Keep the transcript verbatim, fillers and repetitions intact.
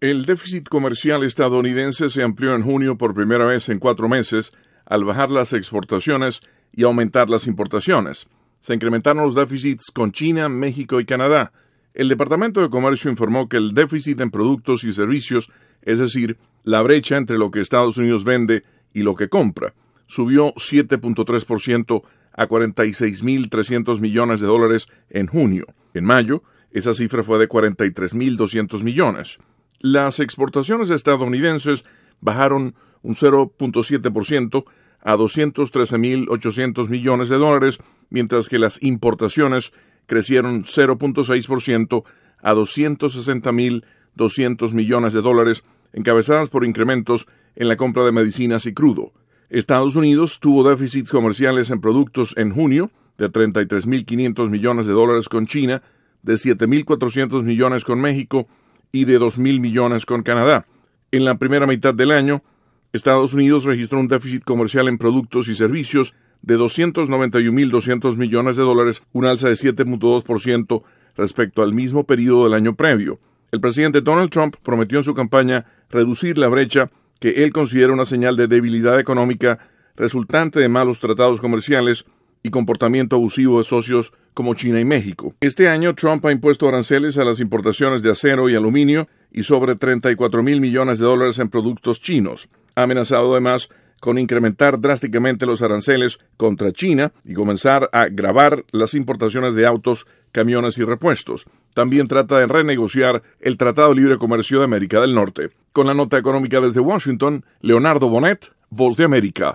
El déficit comercial estadounidense se amplió en junio por primera vez en cuatro meses al bajar las exportaciones y aumentar las importaciones. Se incrementaron los déficits con China, México y Canadá. El Departamento de Comercio informó que el déficit en productos y servicios, es decir, la brecha entre lo que Estados Unidos vende y lo que compra, subió siete punto tres por ciento a cuarenta y seis mil trescientos millones de dólares en junio. En mayo, esa cifra fue de cuarenta y tres mil doscientos millones. Las exportaciones estadounidenses bajaron un cero punto siete por ciento a doscientos trece mil ochocientos millones de dólares, mientras que las importaciones crecieron cero punto seis por ciento a doscientos sesenta mil doscientos millones de dólares, encabezadas por incrementos en la compra de medicinas y crudo. Estados Unidos tuvo déficits comerciales en productos en junio de treinta y tres mil quinientos millones de dólares con China, de siete mil cuatrocientos millones con México y de dos mil millones con Canadá. En la primera mitad del año, Estados Unidos registró un déficit comercial en productos y servicios de doscientos noventa y un mil doscientos millones de dólares, un alza de siete punto dos por ciento respecto al mismo periodo del año previo. El presidente Donald Trump prometió en su campaña reducir la brecha que él considera una señal de debilidad económica resultante de malos tratados comerciales y comportamiento abusivo de socios como China y México. Este año, Trump ha impuesto aranceles a las importaciones de acero y aluminio y sobre treinta y cuatro mil millones de dólares en productos chinos. Ha amenazado además con incrementar drásticamente los aranceles contra China y comenzar a gravar las importaciones de autos, camiones y repuestos. También trata de renegociar el Tratado de Libre Comercio de América del Norte. Con la nota económica desde Washington, Leonardo Bonet, Voz de América.